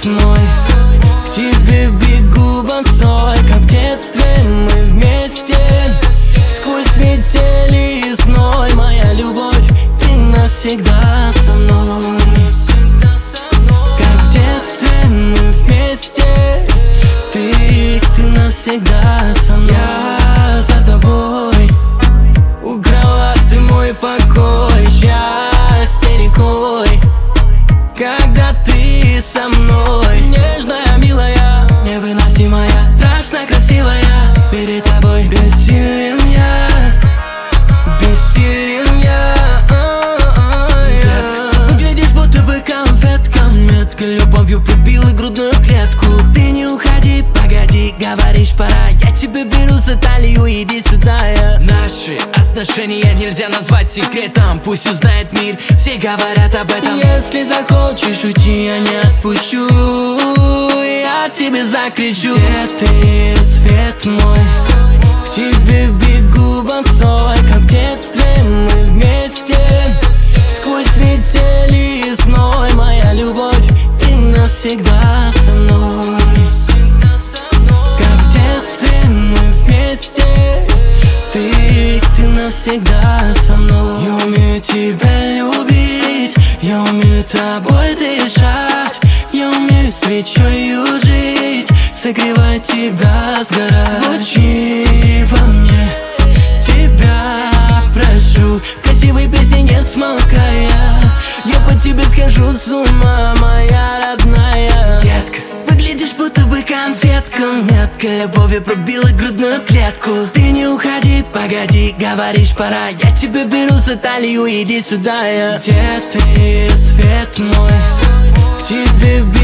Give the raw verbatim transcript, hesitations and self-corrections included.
свет мой, к тебе бегу босой, как в детстве мы вместе. Сквозь метели и зной, моя любовь, ты навсегда со мной. Как в детстве мы вместе, ты, ты навсегда со мной. Я за тобой, украла ты мой покой, счастье рекой, когда ты со мной. Нежная, милая, невыносимая, страшно красивая, перед тобой бессилен я, бессилен я. Детка, выглядишь будто бы конфетка, метка любовью пробила грудную клетку. Ты не уходи, погоди, говоришь пора, я тебя беру за талию, иди сюда. Я. Наши отношения нельзя назвать секретом, пусть узнает мир, все говорят об этом. Если захочешь уйти, я не отпущу, я тебе закричу. Где ты, свет мой, к тебе бегу босой, как в детстве мы вместе. Сквозь метели и зной, моя любовь, ты навсегда со мной. Как в детстве мы вместе, ты, ты навсегда со мной. Я умею тебя любить, я умею тобой дышать, я умею свечою жить, согревать тебя, сгорать. Звучи во мне, тебя прошу, красивой песни не смолкая, я по тебе схожу с ума, моя родная. Детка, выглядишь будто бы конфетка, метка любовью пробила грудную клетку. Ты не уходи, погоди, говоришь пора, я тебя беру за талию, иди сюда. Я. Где ты, свет мой, к тебе бегу